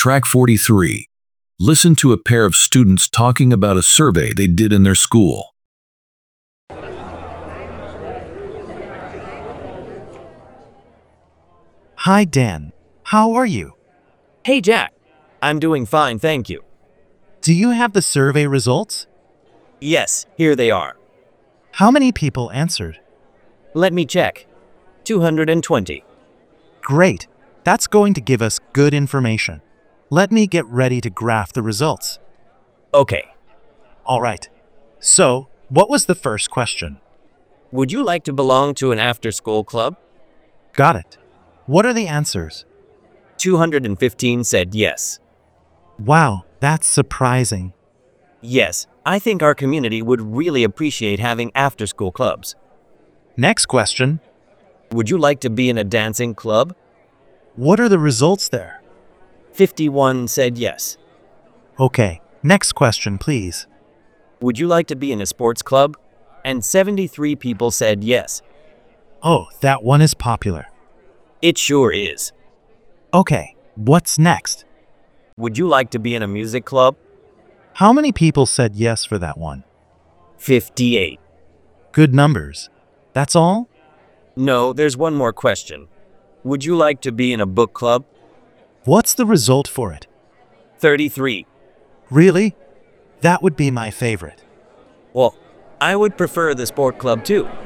Track 43. Listen to a pair of students talking about a survey they did in their school. Hi, Dan. How are you? Hey, Jack. I'm doing fine, thank you. Do you have the survey results? Yes, here they are. How many people answered? Let me check. 220. Great. That's going to give us good information. Let me get ready to graph the results. Okay. All right. So, what was the first question? Would you like to belong to an after-school club? Got it. What are the answers? 215 said yes. Wow, that's surprising. Yes, I think our community would really appreciate having after-school clubs. Next question. Would you like to be in a dancing club? What are the results there? 51 said yes. Okay, next question, please. Would you like to be in a sports club? And 73 people said yes. Oh, that one is popular. It sure is. Okay, what's next? Would you like to be in a music club? How many people said yes for that one? 58. Good numbers. That's all? No, there's one more question. Would you like to be in a book club? What's the result for it? 33. Really? That would be my favorite. Well, I would prefer the sport club too.